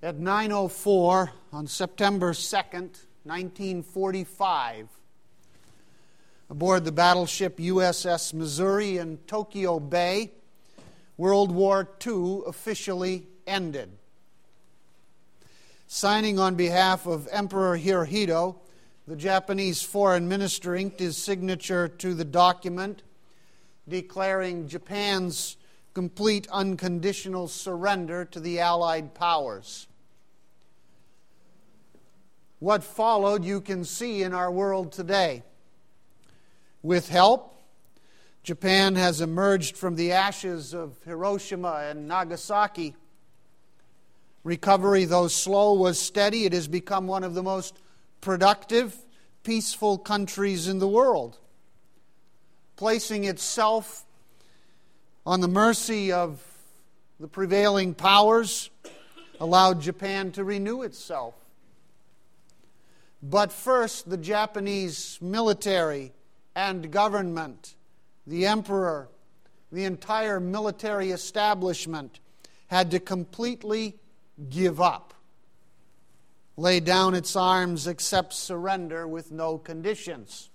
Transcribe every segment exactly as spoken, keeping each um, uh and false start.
At nine oh four on September second, nineteen forty-five, aboard the battleship U S S Missouri in Tokyo Bay, World War Two officially ended. Signing on behalf of Emperor Hirohito, the Japanese Foreign Minister inked his signature to the document, declaring Japan's complete unconditional surrender to the Allied powers. What followed you can see in our world today. With help, Japan has emerged from the ashes of Hiroshima and Nagasaki. Recovery, though slow, was steady. It has become one of the most productive, peaceful countries in the world, placing itself on the mercy of the prevailing powers, allowed Japan to renew itself. But first, the Japanese military and government, the emperor, the entire military establishment had to completely give up, lay down its arms, accept surrender with no conditions.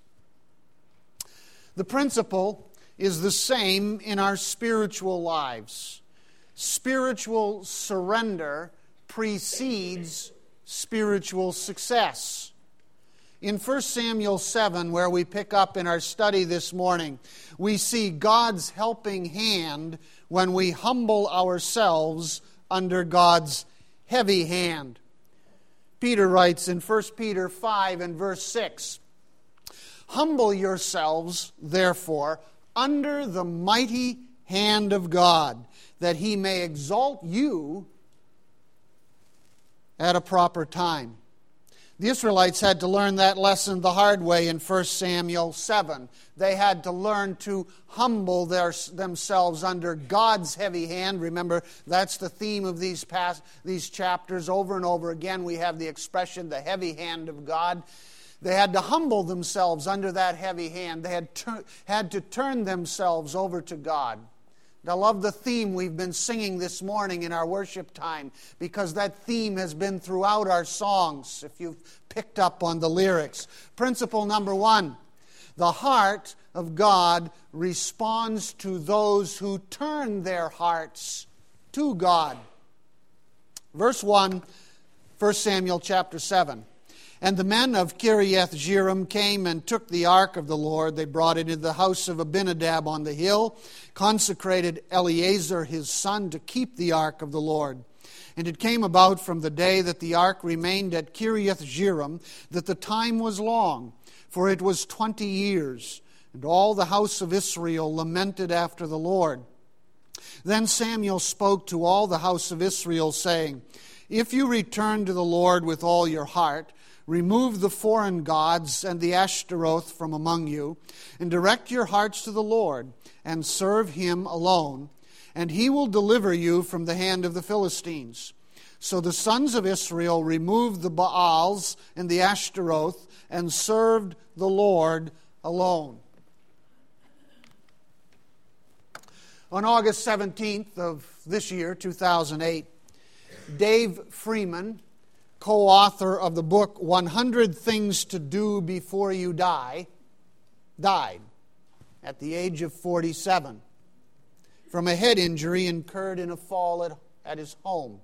The principle is the same in our spiritual lives. Spiritual surrender precedes spiritual success. In First Samuel seven, where we pick up in our study this morning, we see God's helping hand when we humble ourselves under God's heavy hand. Peter writes in First Peter five and verse six, "Humble yourselves, therefore, under the mighty hand of God, that He may exalt you at a proper time." The Israelites had to learn that lesson the hard way in First Samuel seven. They had to learn to humble their, themselves under God's heavy hand. Remember, that's the theme of these past, these chapters. Over and over again, we have the expression, the heavy hand of God. They had to humble themselves under that heavy hand. They had, tur- had to turn themselves over to God. I love the theme we've been singing this morning in our worship time, because that theme has been throughout our songs, if you've picked up on the lyrics. Principle number one, the heart of God responds to those who turn their hearts to God. Verse one, First Samuel chapter seven. "And the men of Kiriath-Jearim came and took the ark of the Lord. They brought it into the house of Abinadab on the hill, consecrated Eleazar his son to keep the ark of the Lord. And it came about from the day that the ark remained at Kiriath-Jearim that the time was long, for it was twenty years. And all the house of Israel lamented after the Lord. Then Samuel spoke to all the house of Israel, saying, If you return to the Lord with all your heart, remove the foreign gods and the Ashtaroth from among you, and direct your hearts to the Lord, and serve Him alone, and He will deliver you from the hand of the Philistines. So the sons of Israel removed the Baals and the Ashtaroth, and served the Lord alone." On August seventeenth of this year, two thousand eight, Dave Freeman, co-author of the book one hundred Things to Do Before You Die, died at the age of forty-seven from a head injury incurred in a fall at, at his home.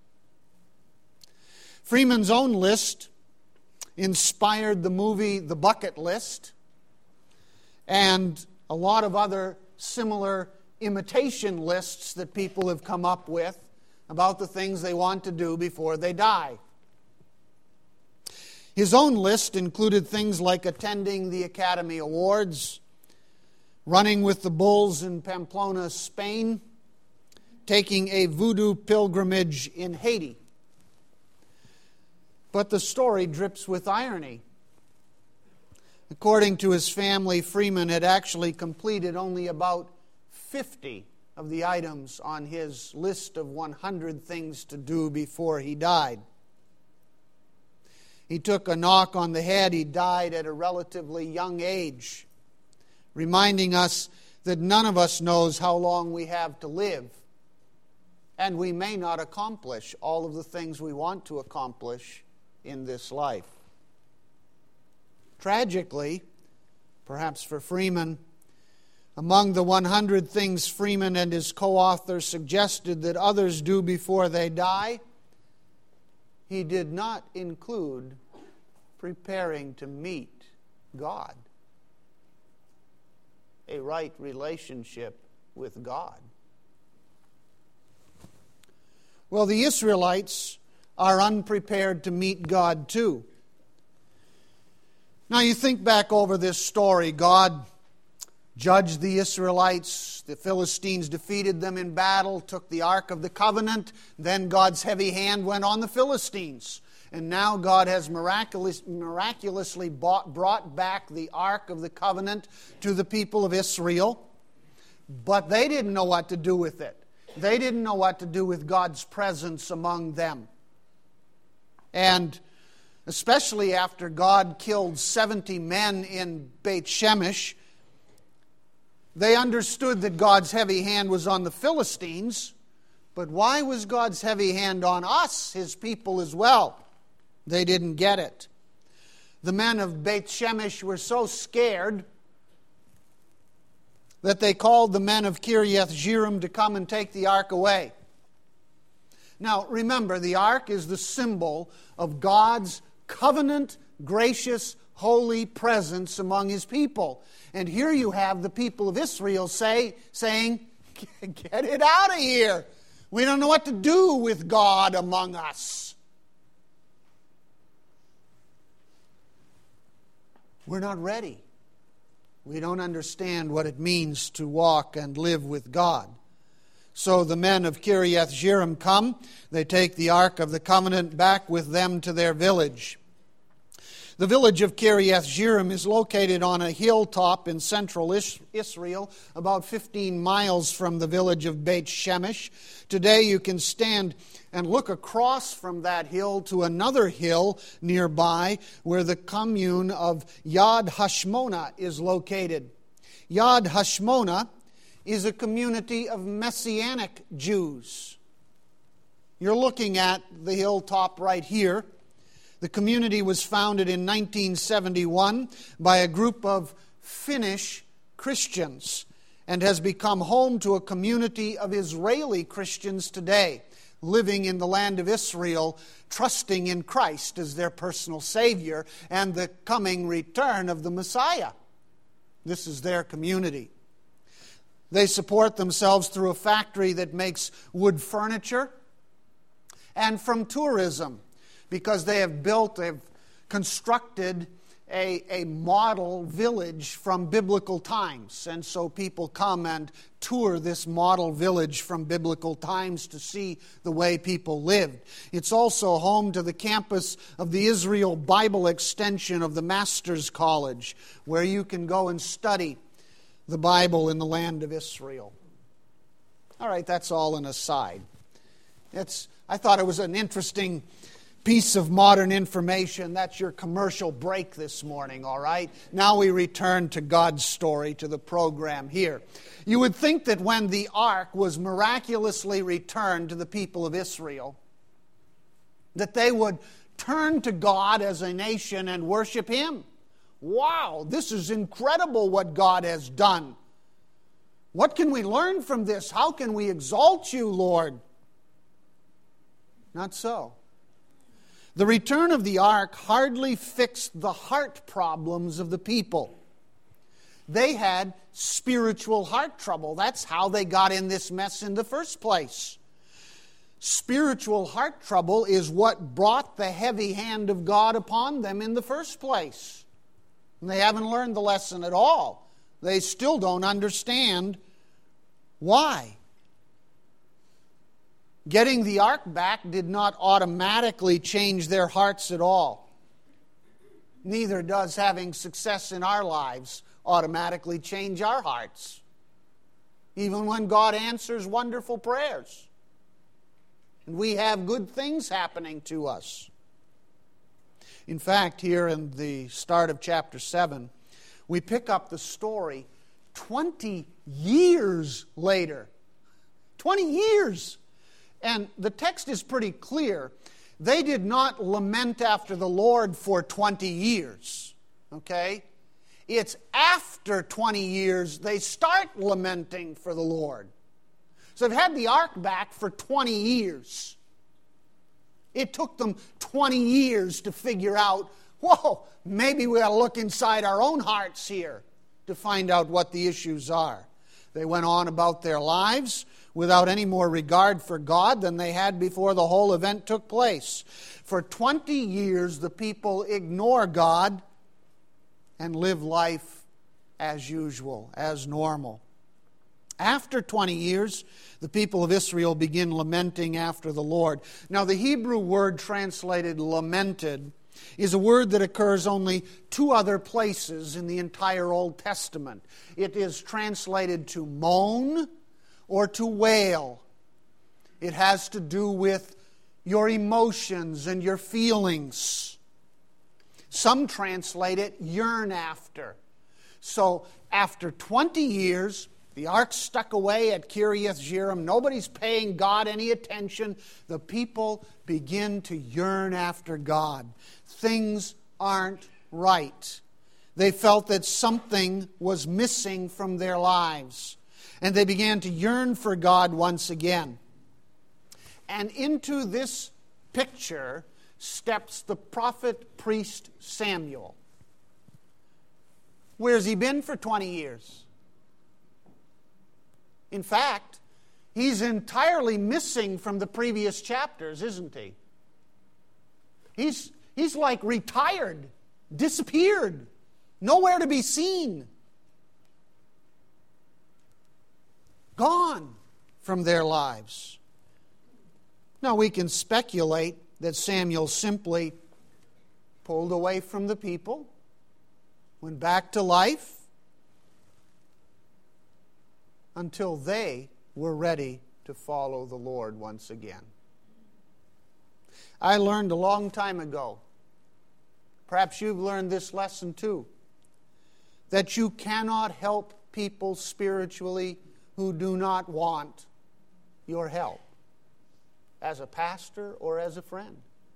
Freeman's own list inspired the movie The Bucket List and a lot of other similar imitation lists that people have come up with about the things they want to do before they die. His own list included things like attending the Academy Awards, running with the Bulls in Pamplona, Spain, taking a voodoo pilgrimage in Haiti. But the story drips with irony. According to his family, Freeman had actually completed only about fifty of the items on his list of one hundred things to do before he died. He took a knock on the head. He died at a relatively young age, reminding us that none of us knows how long we have to live And we may not accomplish all of the things we want to accomplish in this life. Tragically, perhaps for Freeman, among the one hundred things Freeman and his co-author suggested that others do before they die, he did not include preparing to meet God. A right relationship with God. Well, the Israelites are unprepared to meet God too. Now you think back over this story. God judged the Israelites. The Philistines defeated them in battle, took the Ark of the Covenant. Then God's heavy hand went on the Philistines. And now God has miraculous, miraculously bought, brought back the Ark of the Covenant to the people of Israel. But they didn't know what to do with it. They didn't know what to do with God's presence among them. And especially after God killed seventy men in Beit Shemesh, they understood that God's heavy hand was on the Philistines. But why was God's heavy hand on us, His people, as well? They didn't get it. The men of Beit Shemesh were so scared that they called the men of Kiriath Jearim to come and take the ark away. Now, remember, the ark is the symbol of God's covenant, gracious, holy presence among His people. And here you have the people of Israel say, saying, get it out of here. We don't know what to do with God among us. We're not ready. We don't understand what it means to walk and live with God. So the men of Kiriath Jearim come. They take the Ark of the Covenant back with them to their village. The village of Kiriath Jearim is located on a hilltop in central Israel, about fifteen miles from the village of Beit Shemesh. Today you can stand and look across from that hill to another hill nearby where the commune of Yad Hashmona is located. Yad Hashmona is a community of Messianic Jews. You're looking at the hilltop right here. The community was founded in nineteen seventy-one by a group of Finnish Christians and has become home to a community of Israeli Christians today, living in the land of Israel, trusting in Christ as their personal Savior and the coming return of the Messiah. This is their community. They support themselves through a factory that makes wood furniture and from tourism, because they have built, they've constructed a, a model village from biblical times. And so people come and tour this model village from biblical times to see the way people lived. It's also home to the campus of the Israel Bible extension of the Master's College, where you can go and study the Bible in the land of Israel. All right, that's all an aside. It's, I thought it was an interesting piece of modern information. That's your commercial break this morning, all right? Now we return to God's story, to the program here. You would think that when the ark was miraculously returned to the people of Israel, that they would turn to God as a nation and worship Him. Wow, this is incredible what God has done. What can we learn from this? How can we exalt You, Lord? Not so. The return of the ark hardly fixed the heart problems of the people. They had spiritual heart trouble. That's how they got in this mess in the first place. Spiritual heart trouble is what brought the heavy hand of God upon them in the first place. And they haven't learned the lesson at all. They still don't understand why. Getting the ark back did not automatically change their hearts at all. Neither does having success in our lives automatically change our hearts, even when God answers wonderful prayers and we have good things happening to us. In fact, here in the start of chapter seven, we pick up the story twenty years later. twenty years! And the text is pretty clear. They did not lament after the Lord for twenty years. Okay? It's after twenty years they start lamenting for the Lord. So they've had the ark back for twenty years. It took them twenty years to figure out, whoa, maybe we ought to look inside our own hearts here to find out what the issues are. They went on about their lives without any more regard for God than they had before the whole event took place. For twenty years, the people ignore God and live life as usual, as normal. After twenty years, the people of Israel begin lamenting after the Lord. Now, the Hebrew word translated lamented is a word that occurs only two other places in the entire Old Testament. It is translated to moan or to wail. It has to do with your emotions and your feelings. Some translate it yearn after. So after twenty years, the ark's stuck away at Kiriath Jearim. Nobody's paying God any attention. The people begin to yearn after God. Things aren't right. They felt that something was missing from their lives. And they began to yearn for God once again. And into this picture steps the prophet priest Samuel. Where's he been for twenty years? In fact, he's entirely missing from the previous chapters, isn't he? He's, he's like retired, disappeared, nowhere to be seen. Gone from their lives. Now we can speculate that Samuel simply pulled away from the people, went back to life, until they were ready to follow the Lord once again. I learned a long time ago, perhaps you've learned this lesson too, that you cannot help people spiritually who do not want your help, as a pastor or as a friend.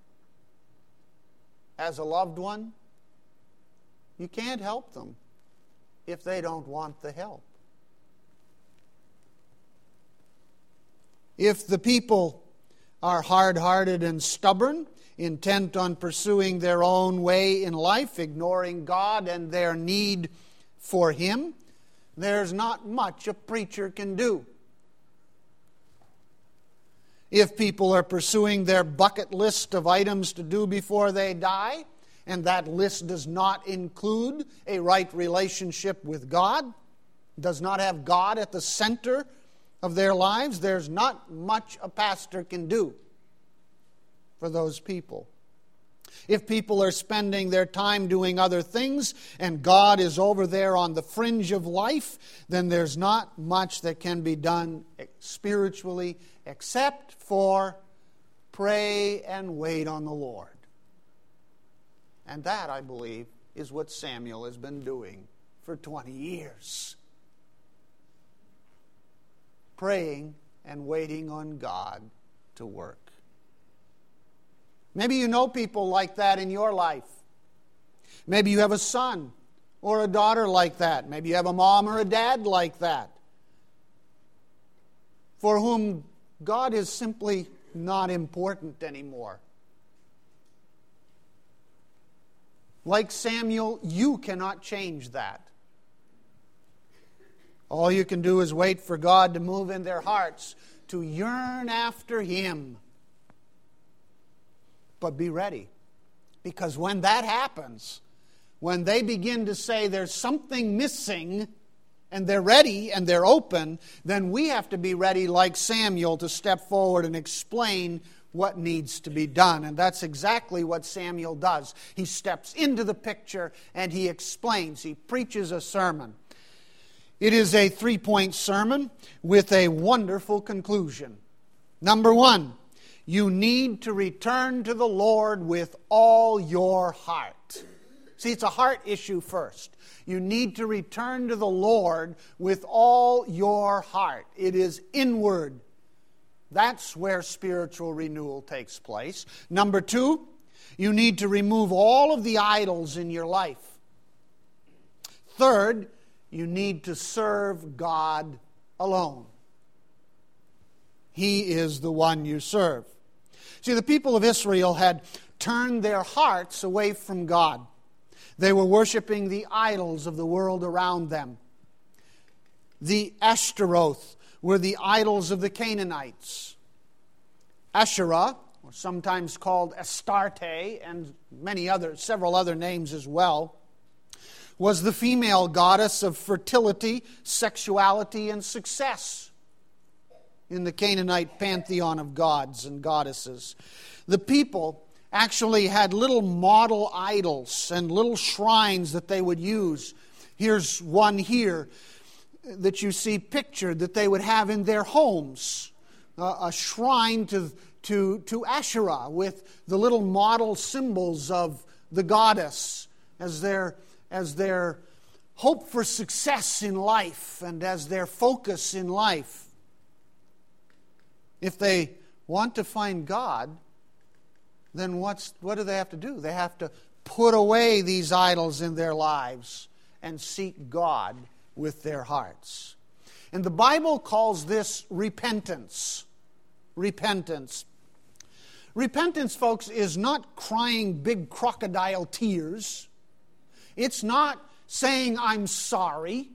As a loved one, you can't help them if they don't want the help. If the people are hard-hearted and stubborn, intent on pursuing their own way in life, ignoring God and their need for Him, there's not much a preacher can do. If people are pursuing their bucket list of items to do before they die, and that list does not include a right relationship with God, does not have God at the center of their lives, there's not much a pastor can do for those people. If people are spending their time doing other things and God is over there on the fringe of life, then there's not much that can be done spiritually except for pray and wait on the Lord. And that, I believe, is what Samuel has been doing for twenty years. Praying and waiting on God to work. Maybe you know people like that in your life. Maybe you have a son or a daughter like that. Maybe you have a mom or a dad like that, for whom God is simply not important anymore. Like Samuel, you cannot change that. All you can do is wait for God to move in their hearts, to yearn after Him. But be ready, because when that happens, when they begin to say there's something missing, and they're ready and they're open, then we have to be ready like Samuel to step forward and explain what needs to be done. And that's exactly what Samuel does. He steps into the picture and he explains. He preaches a sermon. It is a three-point sermon with a wonderful conclusion. Number one, you need to return to the Lord with all your heart. See, it's a heart issue first. You need to return to the Lord with all your heart. It is inward. That's where spiritual renewal takes place. Number two, you need to remove all of the idols in your life. Third, you need to serve God alone. He is the one you serve. See, the people of Israel had turned their hearts away from God. They were worshiping the idols of the world around them. The Ashtaroth were the idols of the Canaanites. Asherah, or sometimes called Astarte, and many other, several other names as well, was the female goddess of fertility, sexuality, and success in the Canaanite pantheon of gods and goddesses. The people actually had little model idols and little shrines that they would use. Here's one here that you see pictured that they would have in their homes. Uh, a shrine to, to, to Asherah with the little model symbols of the goddess as their, as their hope for success in life and as their focus in life. If they want to find God, then what's, what do they have to do? They have to put away these idols in their lives and seek God with their hearts. And the Bible calls this repentance. Repentance. Repentance, folks, is not crying big crocodile tears. It's not saying, I'm sorry.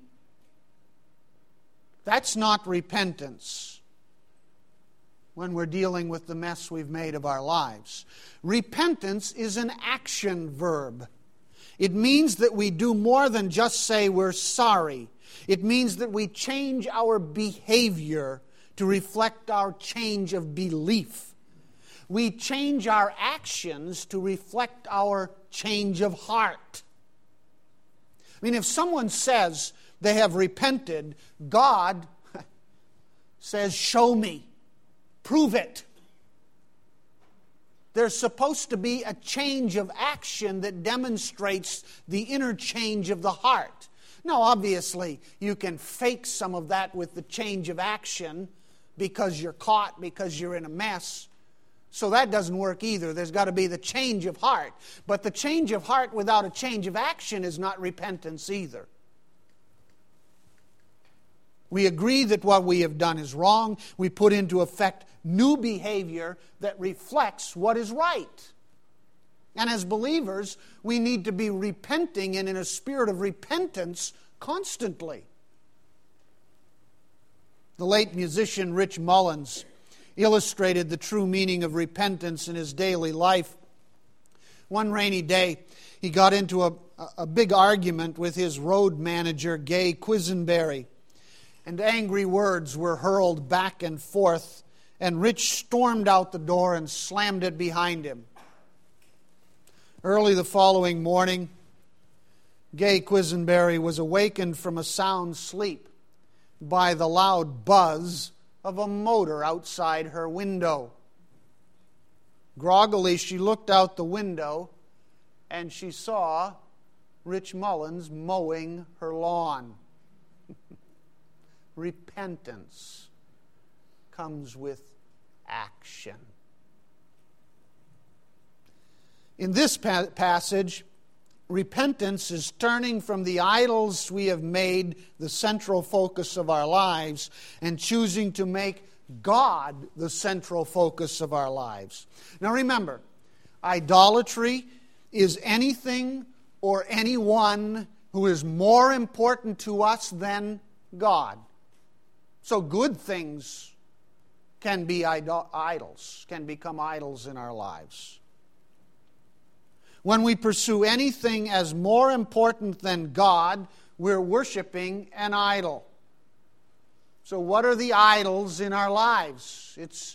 That's not repentance when we're dealing with the mess we've made of our lives. Repentance is an action verb. It means that we do more than just say we're sorry. It means that we change our behavior to reflect our change of belief. We change our actions to reflect our change of heart. I mean, if someone says they have repented, God says, show me. Prove it. There's supposed to be a change of action that demonstrates the inner change of the heart. Now, obviously, you can fake some of that with the change of action because you're caught, because you're in a mess. So that doesn't work either. There's got to be the change of heart. But the change of heart without a change of action is not repentance either. We agree that what we have done is wrong. We put into effect new behavior that reflects what is right. And as believers, we need to be repenting and in a spirit of repentance constantly. The late musician Rich Mullins illustrated the true meaning of repentance in his daily life. One rainy day, he got into a, a big argument with his road manager, Gay Quisenberry. And angry words were hurled back and forth, and Rich stormed out the door and slammed it behind him. Early the following morning, Gay Quisenberry was awakened from a sound sleep by the loud buzz of a motor outside her window. Groggily, she looked out the window, and she saw Rich Mullins mowing her lawn. Repentance comes with action. In this pa- passage, repentance is turning from the idols we have made the central focus of our lives and choosing to make God the central focus of our lives. Now remember, idolatry is anything or anyone who is more important to us than God. So good things can be idol- idols, can become idols in our lives. When we pursue anything as more important than God, we're worshiping an idol. So what are the idols in our lives? It's,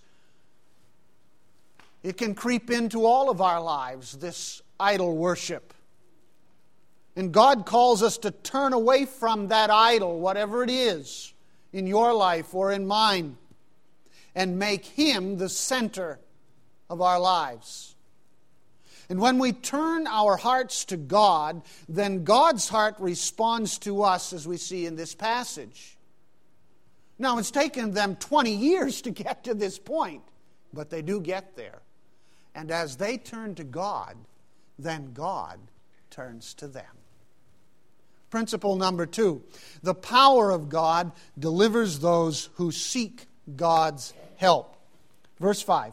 it can creep into all of our lives, this idol worship. And God calls us to turn away from that idol, whatever it is, in your life or in mine, and make Him the center of our lives. And when we turn our hearts to God, then God's heart responds to us as we see in this passage. Now, it's taken them twenty years to get to this point, but they do get there. And as they turn to God, then God turns to them. Principle number two, the power of God delivers those who seek God's help. Verse five.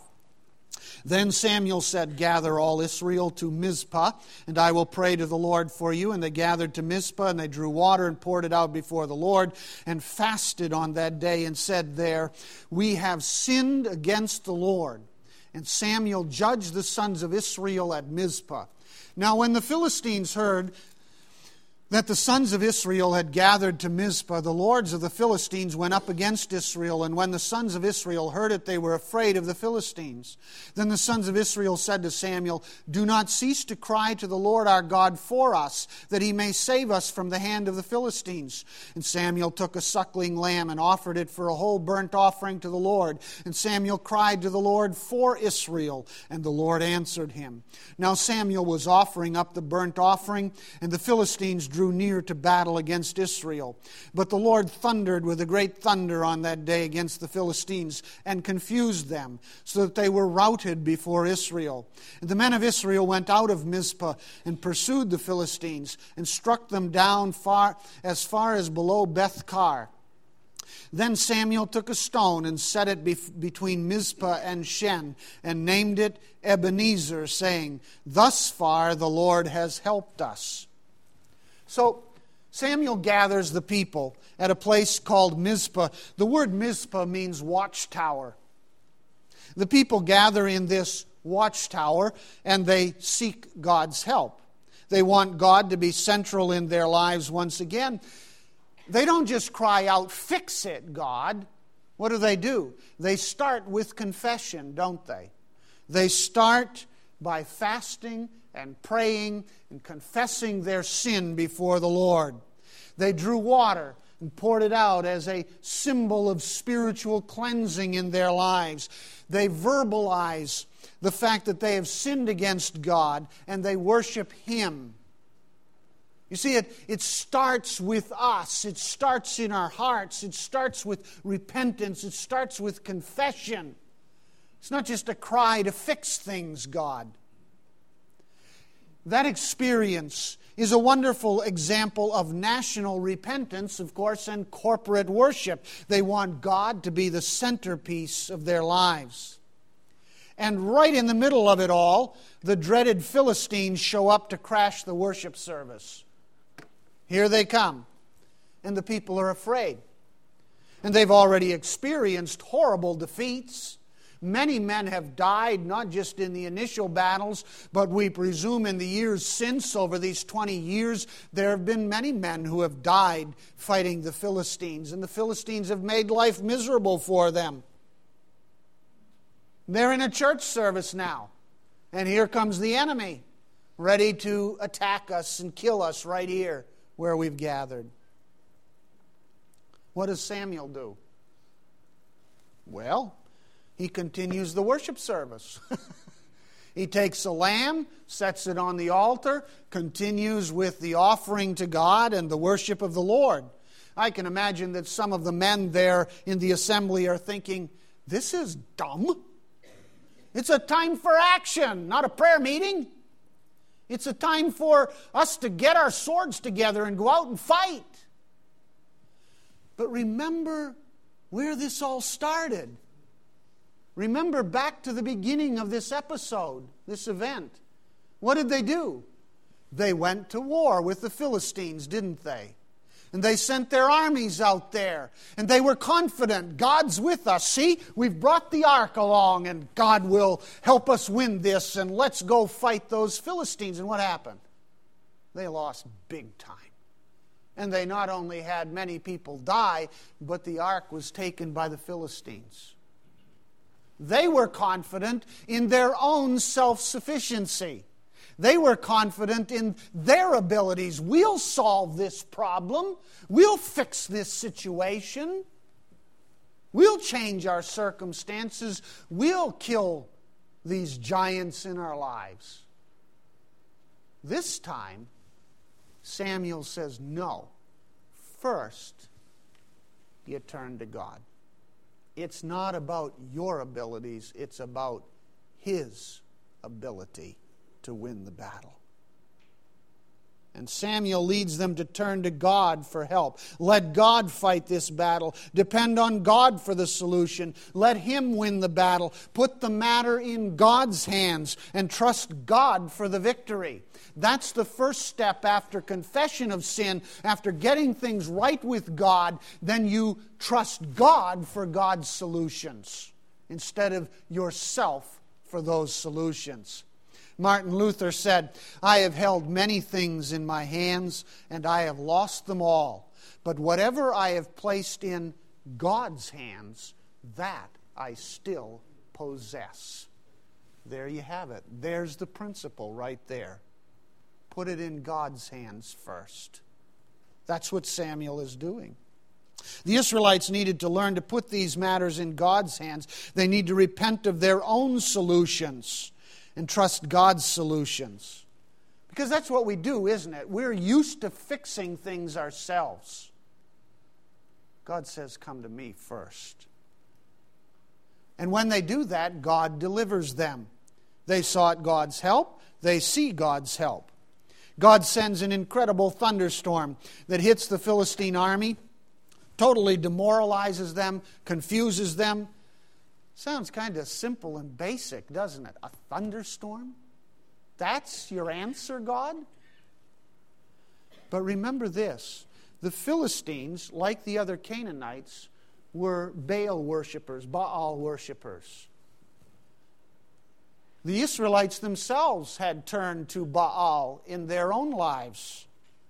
Then Samuel said, gather all Israel to Mizpah, and I will pray to the Lord for you. And they gathered to Mizpah, and they drew water and poured it out before the Lord, and fasted on that day, and said there, we have sinned against the Lord. And Samuel judged the sons of Israel at Mizpah. Now when the Philistines heard that the sons of Israel had gathered to Mizpah, the lords of the Philistines went up against Israel, and when the sons of Israel heard it, they were afraid of the Philistines. Then the sons of Israel said to Samuel, do not cease to cry to the Lord our God for us, that he may save us from the hand of the Philistines. And Samuel took a suckling lamb and offered it for a whole burnt offering to the Lord. And Samuel cried to the Lord for Israel, and the Lord answered him. Now Samuel was offering up the burnt offering, and the Philistines drew drew near to battle against Israel. But the Lord thundered with a great thunder on that day against the Philistines and confused them, so that they were routed before Israel. And the men of Israel went out of Mizpah and pursued the Philistines and struck them down far as far as below Beth-kar. Then Samuel took a stone and set it bef- between Mizpah and Shen, and named it Ebenezer, saying, thus far the Lord has helped us. So Samuel gathers the people at a place called Mizpah. The word Mizpah means watchtower. The people gather in this watchtower and they seek God's help. They want God to be central in their lives once again. They don't just cry out, fix it, God. What do they do? They start with confession, don't they? They start by fasting and praying and confessing their sin before the Lord. They drew water and poured it out as a symbol of spiritual cleansing in their lives. They verbalize the fact that they have sinned against God and they worship Him. You see, it, it starts with us. It starts in our hearts. It starts with repentance. It starts with confession. It's not just a cry to fix things, God. That experience is a wonderful example of national repentance, of course, and corporate worship. They want God to be the centerpiece of their lives. And right in the middle of it all, the dreaded Philistines show up to crash the worship service. Here they come, and the people are afraid. And they've already experienced horrible defeats. Many men have died, not just in the initial battles, but we presume in the years since, over these twenty years, there have been many men who have died fighting the Philistines, and the Philistines have made life miserable for them. They're in a church service now, and here comes the enemy, ready to attack us and kill us right here where we've gathered. What does Samuel do? Well, he continues the worship service. He takes a lamb, sets it on the altar, continues with the offering to God and the worship of the Lord. I can imagine that some of the men there in the assembly are thinking, this is dumb. It's a time for action, not a prayer meeting. It's a time for us to get our swords together and go out and fight. But remember where this all started. Remember back to the beginning of this episode, this event. What did they do? They went to war with the Philistines, didn't they? And they sent their armies out there. And they were confident, God's with us. See, we've brought the ark along and God will help us win this. And let's go fight those Philistines. And what happened? They lost big time. And they not only had many people die, but the ark was taken by the Philistines. They were confident in their own self-sufficiency. They were confident in their abilities. We'll solve this problem. We'll fix this situation. We'll change our circumstances. We'll kill these giants in our lives. This time, Samuel says, no. First, you turn to God. It's not about your abilities, it's about His ability to win the battle. And Samuel leads them to turn to God for help. Let God fight this battle. Depend on God for the solution. Let Him win the battle. Put the matter in God's hands and trust God for the victory. That's the first step after confession of sin, after getting things right with God. Then you trust God for God's solutions instead of yourself for those solutions. Martin Luther said, I have held many things in my hands, and I have lost them all. But whatever I have placed in God's hands, that I still possess. There you have it. There's the principle right there. Put it in God's hands first. That's what Samuel is doing. The Israelites needed to learn to put these matters in God's hands. They need to repent of their own solutions and trust God's solutions. Because that's what we do, isn't it? We're used to fixing things ourselves. God says, come to me first. And when they do that, God delivers them. They sought God's help. They see God's help. God sends an incredible thunderstorm that hits the Philistine army, totally demoralizes them, confuses them. Sounds kind of simple and basic, doesn't it? A thunderstorm? That's your answer, God? But remember this. The Philistines, like the other Canaanites, were Baal worshippers, Baal worshippers. The Israelites themselves had turned to Baal in their own lives.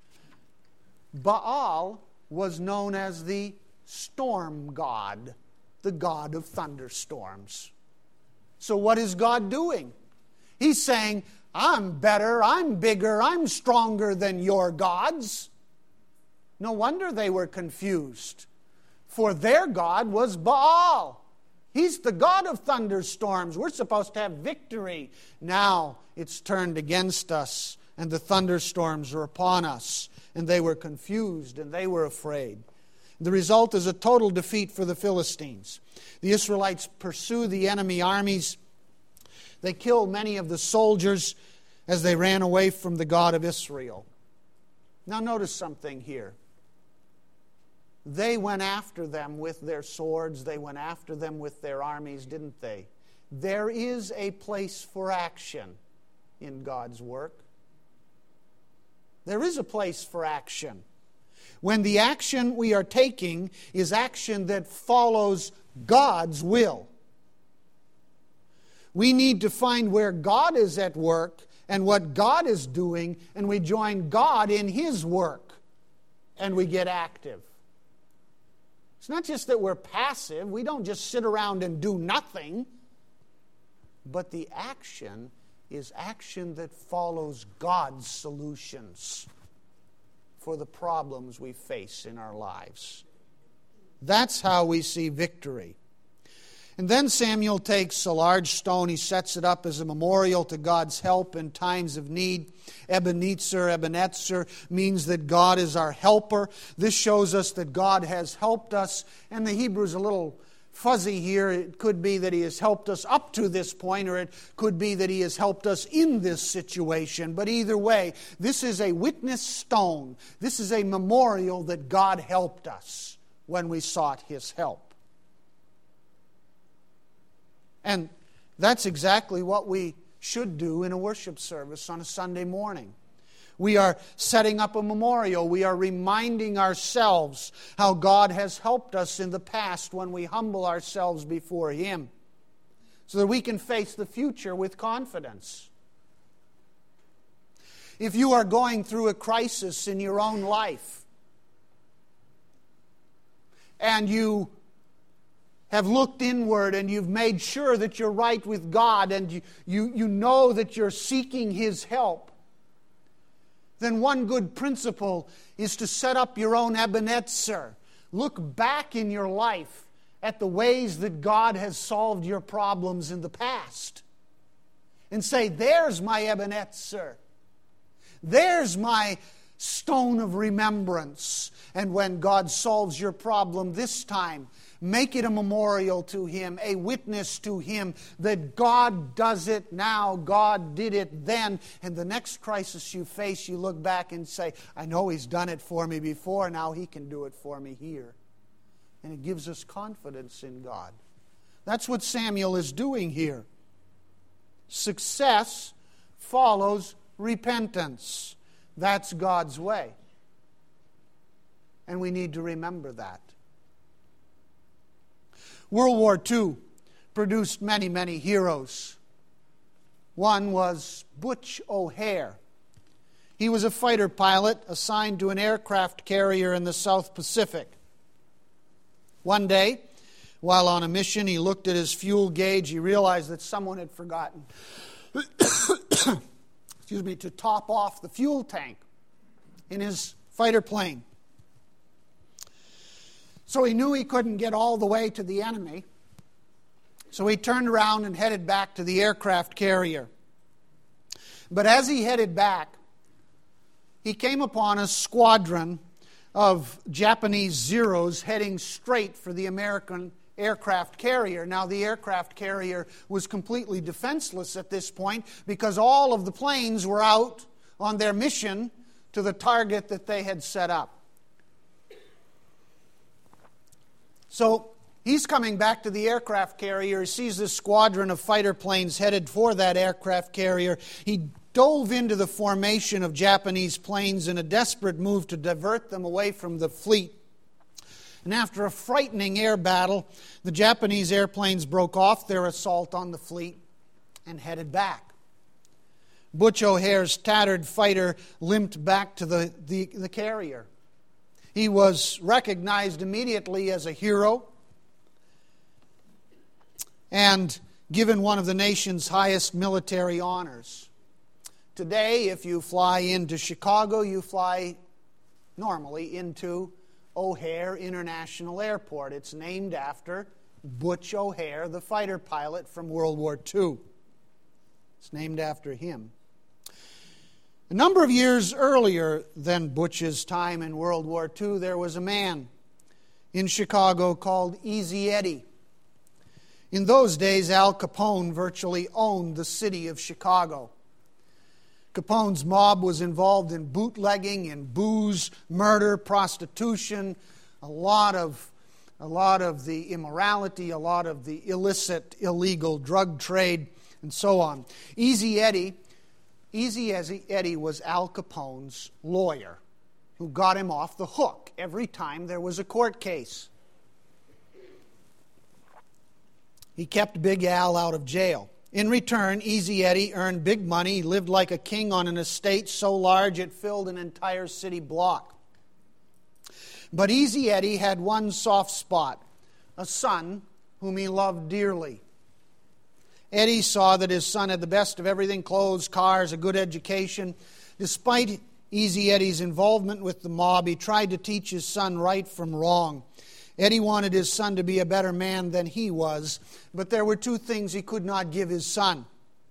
Baal was known as the storm god, the god of thunderstorms. So what is God doing? He's saying, I'm better, I'm bigger, I'm stronger than your gods. No wonder they were confused. For their god was Baal. He's the god of thunderstorms. We're supposed to have victory. Now it's turned against us, and the thunderstorms are upon us. And they were confused, and they were afraid. The result is a total defeat for the Philistines. The Israelites pursue the enemy armies. They kill many of the soldiers as they ran away from the God of Israel. Now notice something here. They went after them with their swords. They went after them with their armies, didn't they? There is a place for action in God's work. There is a place for action. When the action we are taking is action that follows God's will. We need to find where God is at work and what God is doing, and we join God in His work, and we get active. It's not just that we're passive. We don't just sit around and do nothing. But the action is action that follows God's solutions for the problems we face in our lives. That's how we see victory. And then Samuel takes a large stone. He sets it up as a memorial to God's help in times of need. Ebenezer, Ebenezer means that God is our helper. This shows us that God has helped us. And the Hebrew is a little fuzzy here. It could be that He has helped us up to this point, or it could be that He has helped us in this situation. But either way, this is a witness stone. This is a memorial that God helped us when we sought His help. And that's exactly what we should do in a worship service on a Sunday morning. We are setting up a memorial. We are reminding ourselves how God has helped us in the past when we humble ourselves before Him, so that we can face the future with confidence. If you are going through a crisis in your own life, and you have looked inward and you've made sure that you're right with God, and you, you, you know that you're seeking His help, then one good principle is to set up your own Ebenezer. Look back in your life at the ways that God has solved your problems in the past and say, there's my Ebenezer. There's my stone of remembrance. And when God solves your problem this time, make it a memorial to Him, a witness to Him that God does it now, God did it then. And the next crisis you face, you look back and say, I know He's done it for me before, now He can do it for me here. And it gives us confidence in God. That's what Samuel is doing here. Success follows repentance. That's God's way. And we need to remember that. World War Two produced many, many heroes. One was Butch O'Hare. He was a fighter pilot assigned to an aircraft carrier in the South Pacific. One day, while on a mission, he looked at his fuel gauge. He realized that someone had forgotten excuse me, to top off the fuel tank in his fighter plane. So he knew he couldn't get all the way to the enemy. So he turned around and headed back to the aircraft carrier. But as he headed back, he came upon a squadron of Japanese Zeros heading straight for the American aircraft carrier. Now, the aircraft carrier was completely defenseless at this point because all of the planes were out on their mission to the target that they had set up. So he's coming back to the aircraft carrier. He sees this squadron of fighter planes headed for that aircraft carrier. He dove into the formation of Japanese planes in a desperate move to divert them away from the fleet. And after a frightening air battle, the Japanese airplanes broke off their assault on the fleet and headed back. Butch O'Hare's tattered fighter limped back to the, the, the carrier. He was recognized immediately as a hero and given one of the nation's highest military honors. Today, if you fly into Chicago, you fly normally into O'Hare International Airport. It's named after Butch O'Hare, the fighter pilot from World War Two. It's named after him. A number of years earlier than Butch's time in World War Two, there was a man in Chicago called Easy Eddie. In those days, Al Capone virtually owned the city of Chicago. Capone's mob was involved in bootlegging, in booze, murder, prostitution, a lot of, a lot of the immorality, a lot of the illicit, illegal drug trade, and so on. Easy Eddie Easy Eddie was Al Capone's lawyer who got him off the hook every time there was a court case. He kept Big Al out of jail. In return, Easy Eddie earned big money. He lived like a king on an estate so large it filled an entire city block. But Easy Eddie had one soft spot, a son whom he loved dearly. Eddie saw that his son had the best of everything, clothes, cars, a good education. Despite Easy Eddie's involvement with the mob, he tried to teach his son right from wrong. Eddie wanted his son to be a better man than he was, but there were two things he could not give his son: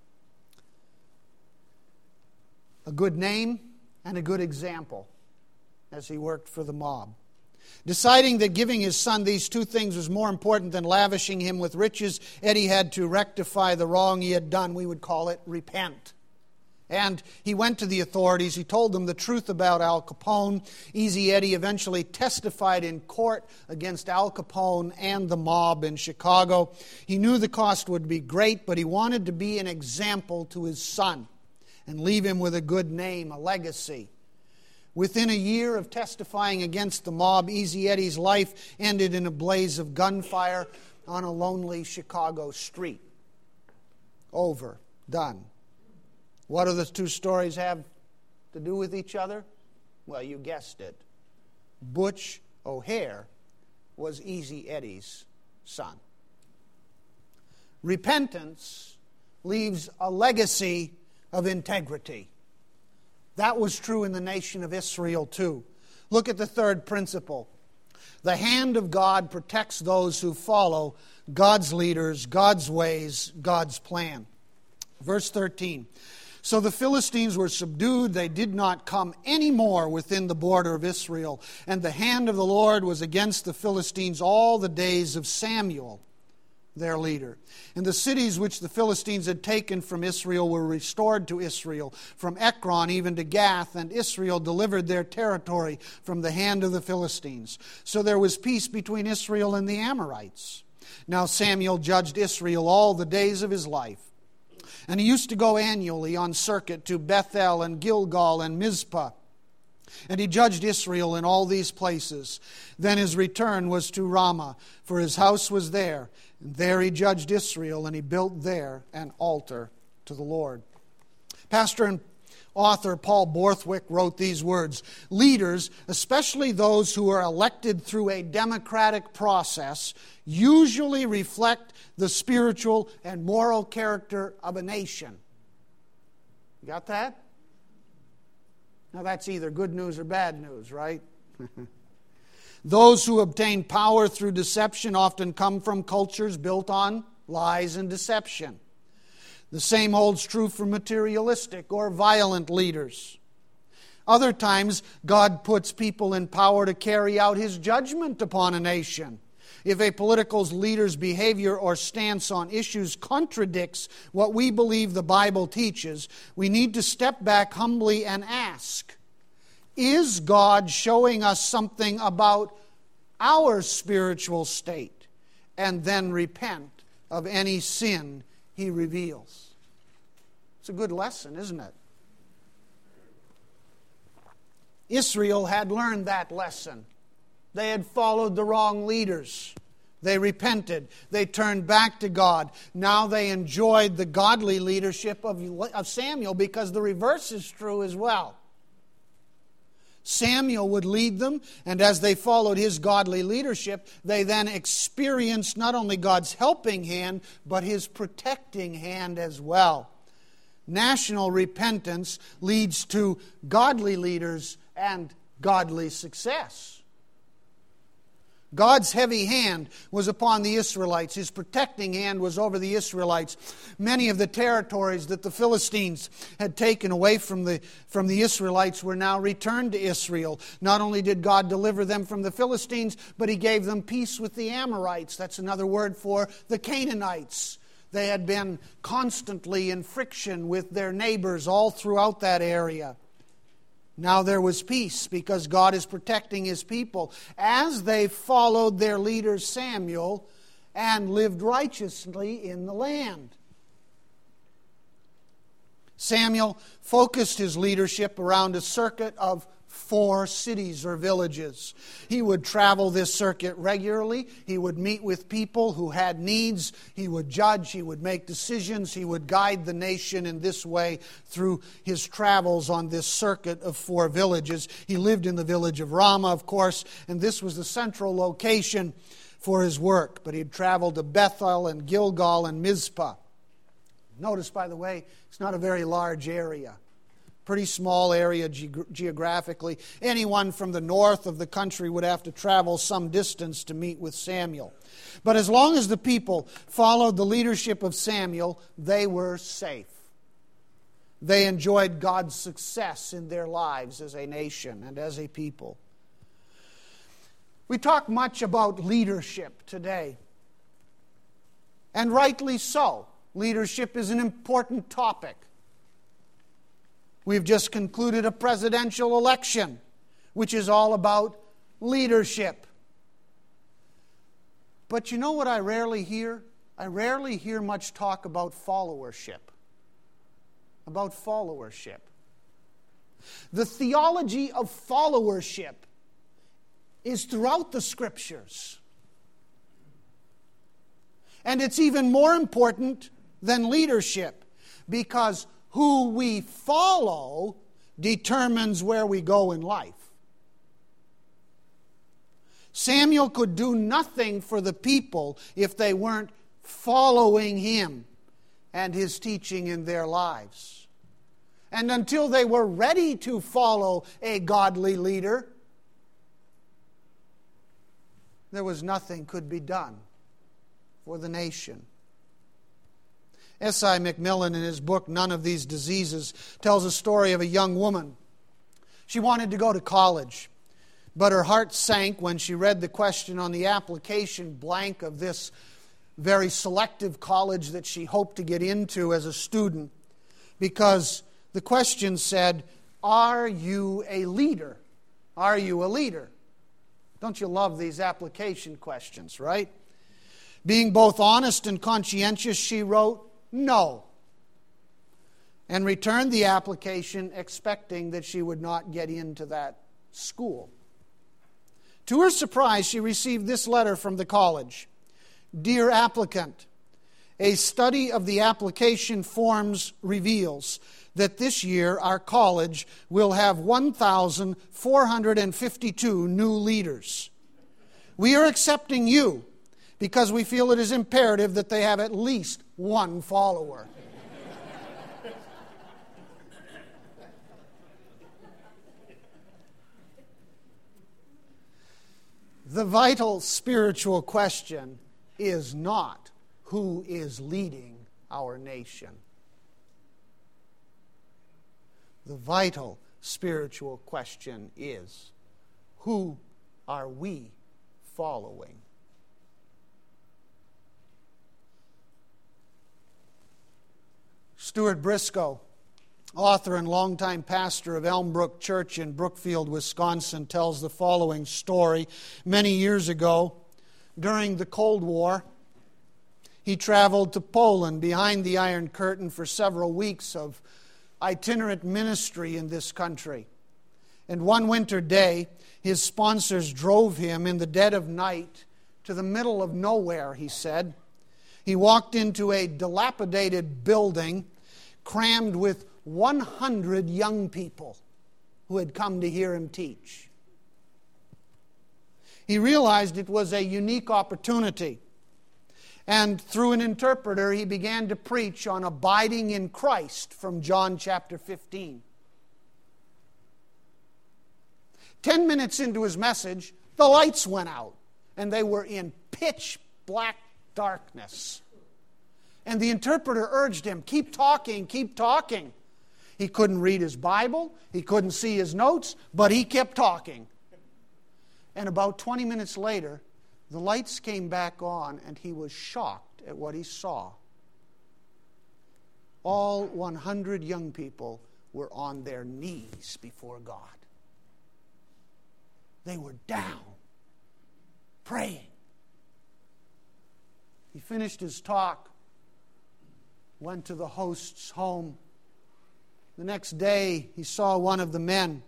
a good name and a good example as he worked for the mob. Deciding that giving his son these two things was more important than lavishing him with riches, Eddie had to rectify the wrong he had done. We would call it repent. And he went to the authorities. He told them the truth about Al Capone. Easy Eddie eventually testified in court against Al Capone and the mob in Chicago. He knew the cost would be great, but he wanted to be an example to his son and leave him with a good name, a legacy. Within a year of testifying against the mob, Easy Eddie's life ended in a blaze of gunfire on a lonely Chicago street. Over. Done. What do the two stories have to do with each other? Well, you guessed it. Butch O'Hare was Easy Eddie's son. Repentance leaves a legacy of integrity. That was true in the nation of Israel too. Look at the third principle. The hand of God protects those who follow God's leaders, God's ways, God's plan. Verse thirteen. So the Philistines were subdued. They did not come any more within the border of Israel. And the hand of the Lord was against the Philistines all the days of Samuel, their leader. And the cities which the Philistines had taken from Israel were restored to Israel, from Ekron even to Gath, and Israel delivered their territory from the hand of the Philistines. So there was peace between Israel and the Amorites. Now Samuel judged Israel all the days of his life. And he used to go annually on circuit to Bethel and Gilgal and Mizpah. And he judged Israel in all these places. Then his return was to Ramah, for his house was there. And there he judged Israel, and he built there an altar to the Lord. Pastor and author Paul Borthwick wrote these words: leaders, especially those who are elected through a democratic process, usually reflect the spiritual and moral character of a nation. You got that? Now that's either good news or bad news, right? Those who obtain power through deception often come from cultures built on lies and deception. The same holds true for materialistic or violent leaders. Other times, God puts people in power to carry out His judgment upon a nation. If a political leader's behavior or stance on issues contradicts what we believe the Bible teaches, we need to step back humbly and ask, is God showing us something about our spiritual state? And then repent of any sin He reveals. It's a good lesson, isn't it? Israel had learned that lesson. They had followed the wrong leaders. They repented. They turned back to God. Now they enjoyed the godly leadership of, of Samuel, because the reverse is true as well. Samuel would lead them, and as they followed his godly leadership, they then experienced not only God's helping hand, but His protecting hand as well. National repentance leads to godly leaders and godly success. God's heavy hand was upon the Israelites. His protecting hand was over the Israelites. Many of the territories that the Philistines had taken away from the, from the Israelites were now returned to Israel. Not only did God deliver them from the Philistines, but He gave them peace with the Amorites. That's another word for the Canaanites. They had been constantly in friction with their neighbors all throughout that area. Now there was peace because God is protecting His people as they followed their leader Samuel and lived righteously in the land. Samuel focused his leadership around a circuit of four cities or villages. He would travel this circuit regularly. He would meet with people who had needs. He would judge. He would make decisions. He would guide the nation in this way through his travels on this circuit of four villages. He lived in the village of Ramah, of course, and this was the central location for his work. But he'd traveled to Bethel and Gilgal and Mizpah. Notice, by the way, it's not a very large area. Pretty small area ge- geographically. Anyone from the north of the country would have to travel some distance to meet with Samuel. But as long as the people followed the leadership of Samuel, they were safe. They enjoyed God's success in their lives as a nation and as a people. We talk much about leadership today. And rightly so. Leadership is an important topic. We've just concluded a presidential election, which is all about leadership. But you know what I rarely hear? I rarely hear much talk about followership. About followership. The theology of followership is throughout the Scriptures. And it's even more important than leadership, because who we follow determines where we go in life. Samuel could do nothing for the people if they weren't following him and his teaching in their lives. And until they were ready to follow a godly leader, there was nothing could be done for the nation. S I McMillan, in his book, None of These Diseases, tells a story of a young woman. She wanted to go to college, but her heart sank when she read the question on the application blank of this very selective college that she hoped to get into as a student, because the question said, "Are you a leader? Are you a leader?" Don't you love these application questions, right? Being both honest and conscientious, she wrote, "No," and returned the application expecting that she would not get into that school. To her surprise, she received this letter from the college. "Dear applicant, a study of the application forms reveals that this year our college will have one thousand four hundred fifty-two new leaders. We are accepting you because we feel it is imperative that they have at least one follower." The vital spiritual question is not who is leading our nation. The vital spiritual question is, who are we following? Stuart Briscoe, author and longtime pastor of Elmbrook Church in Brookfield, Wisconsin, tells the following story. Many years ago, during the Cold War, he traveled to Poland behind the Iron Curtain for several weeks of itinerant ministry in this country. And one winter day, his sponsors drove him in the dead of night to the middle of nowhere, he said. He walked into a dilapidated building crammed with one hundred young people who had come to hear him teach. He realized it was a unique opportunity. And through an interpreter, he began to preach on abiding in Christ from John chapter fifteen. Ten minutes into his message, the lights went out, and they were in pitch black darkness. And the interpreter urged him, "Keep talking, keep talking." He couldn't read his Bible, he couldn't see his notes, but he kept talking. And about twenty minutes later, the lights came back on, and he was shocked at what he saw. All one hundred young people were on their knees before God. They were down, praying. He finished his talk, went to the host's home. The next day, he saw one of the men.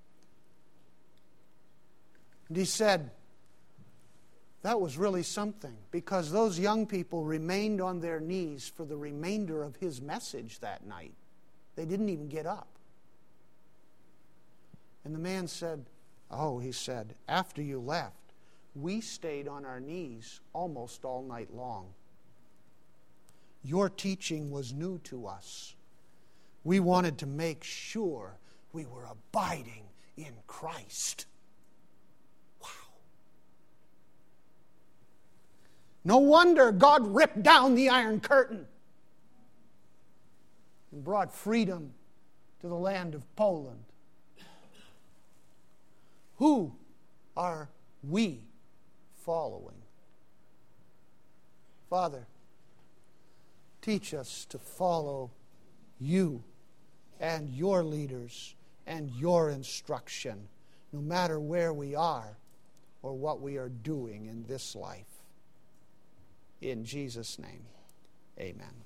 And he said, "That was really something, because those young people remained on their knees for the remainder of his message that night. They didn't even get up." And the man said, "Oh," he said, "after you left, we stayed on our knees almost all night long. Your teaching was new to us. We wanted to make sure we were abiding in Christ." Wow. No wonder God ripped down the Iron Curtain and brought freedom to the land of Poland. Who are we following? Father, teach us to follow you and your leaders and your instruction, no matter where we are or what we are doing in this life. In Jesus' name, amen.